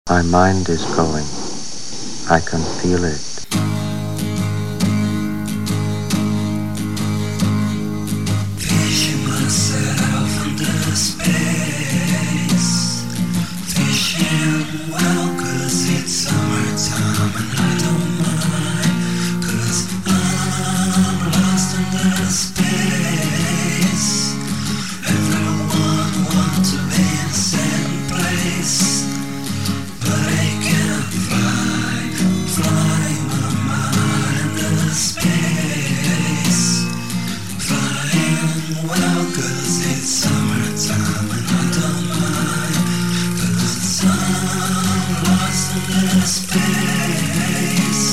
My mind is going. I can feel it. Fishing myself into space. Fishing well, 'cause it's summertime and I don't mind. 'Cause I'm lost in the space. Everyone wants to be in the same place. But I can't fly my mind into space. Flying well, 'cause it's summertime and I don't mind. 'Cause I'm lost in the space.